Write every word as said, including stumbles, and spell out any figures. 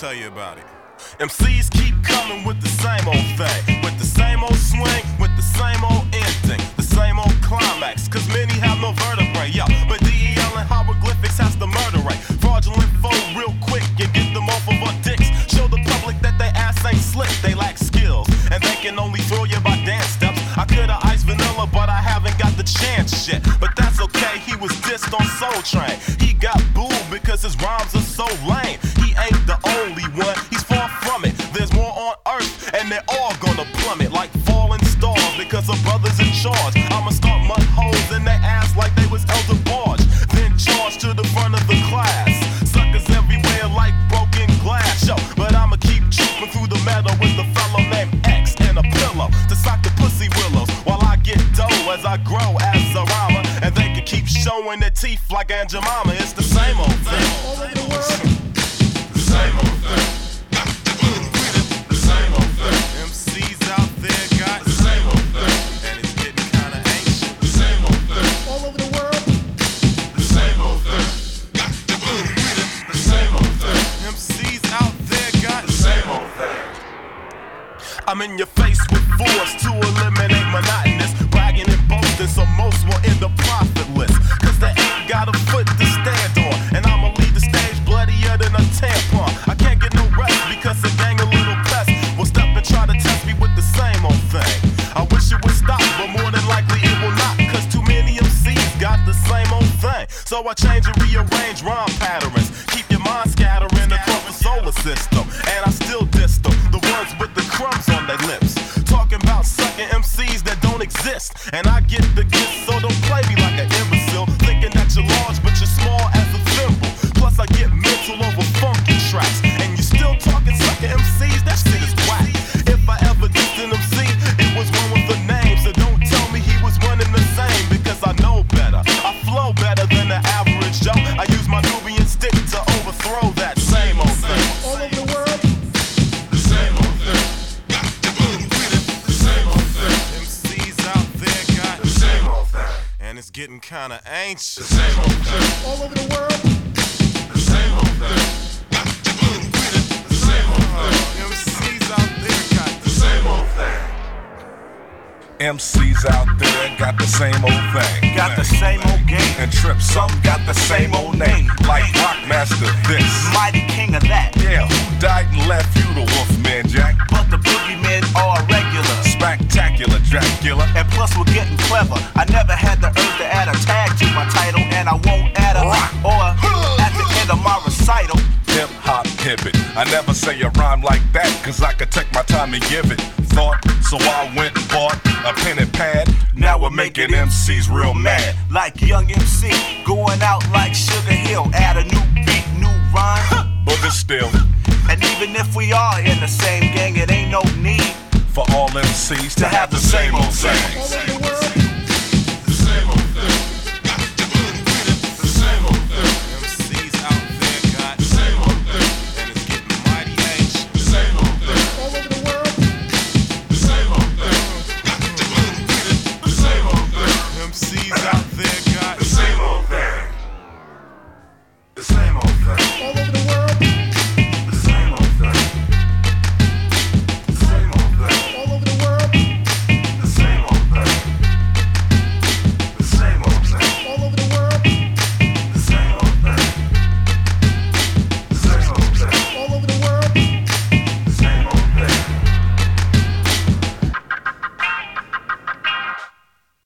tell you about it. M Cs keep coming with the same old thing, with the same old swing, with the same old ending, the same old climax, cause many have no vertebrae, yo. But D E L and hieroglyphics has the murder rate. Fraudulent foe real quick, you get them off of our dicks. Show the public that they ass ain't slick, they lack skills, and they can only throw you by dance steps. I coulda iced vanilla, but I haven't got the chance yet. But that's okay, he was dissed on Soul Train. He got booed because his rhymes are so lame. He ain't the only one, he's far from it. There's more on earth, and they're all gonna plummet like falling stars because of brothers in charge. I'ma start mud holes in their ass like they was Elder Barge, then charge to the front of the class. Suckers everywhere like broken glass, yo. But I'ma keep trooping through the meadow with a fellow named X and a pillow to sock the pussy willows while I get dough as I grow as a rhymer, and they can keep showing their teeth like Aunt Jemima. It's the same old thing. The same old thing. The same old thing. M Cs out there got the same old thing, and it's getting kinda ancient. the same old thing, all over the world. the same old thing, the same old thing, M Cs out there got the same old thing. I'm in your face with force to eliminate monotonous bragging and boasting, so most will end up profitless, cause they ain't got a foot to stand on, and I'ma leave the stage bloodier than a tampon. I can't get no rest because a gang of little pests will step and try to test me with the same old thing. I wish it would stop, but more than likely it will not, cause too many M Cs got the same old thing. So I change and rearrange rhyme patterns, keep your mind scattering across the solar system, and I still diss them, the ones with the crumbs on their lips, talking about sucking M Cs that don't exist. And I get the gist, so don't play me like an imbecile, thinking that you're large but you're small as a thimble. Plus I get mental over funky tracks, and you still talking sucking M Cs, that shit is whack. If I ever dissed an M C, it was one with a name, so don't tell me he was running the same, because I know better. I flow better than the average Joe. I use my Nubian stick to overthrow that same old thing. All over the world. The same old thing, the same old thing, M Cs out there got the same old thing, and it's getting kinda the ancient. same old thing, All over the world. the same old thing, the same old thing, M Cs out there got the same old thing. M Cs out there got the same old thing. Got the same old game. And Trip, some got the same old name. Like Rockmaster this. Mighty king of that. Yeah, who died and left you the Wolfman Jack? But the boogeymen are regular. Spectacular Dracula. And plus we're getting clever. I never had the urge to add a tag to my title, and I won't add a Rock. or at the end of my recital. Hip hop pivot. I never say a rhyme like that, cause I could take my time and give it thought. So I went and bought a pen and pad. Now we're making M Cs real mad. Like Young M C, going out like Sugar Hill. Add a new beat, new rhyme. But it's still, And even if we are in the same gang, it ain't no need for all M Cs to have the same old thing. All over the world.